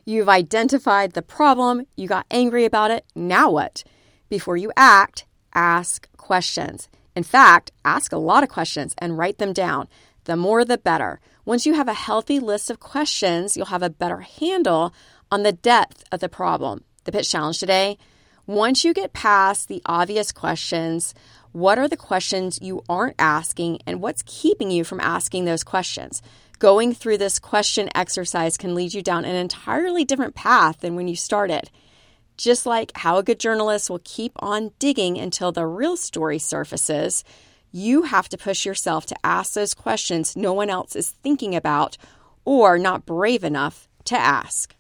You've identified the problem. You got angry about it. Now what? Before you act, ask questions. In fact, ask a lot of questions and write them down. The more, the better. Once you have a healthy list of questions, you'll have a better handle on the depth of the problem. The pitch challenge today: once you get past the obvious questions, what are the questions you aren't asking and what's keeping you from asking those questions? Going through this question exercise can lead you down an entirely different path than when you started. Just like how a good journalist will keep on digging until the real story surfaces, you have to push yourself to ask those questions no one else is thinking about or not brave enough to ask.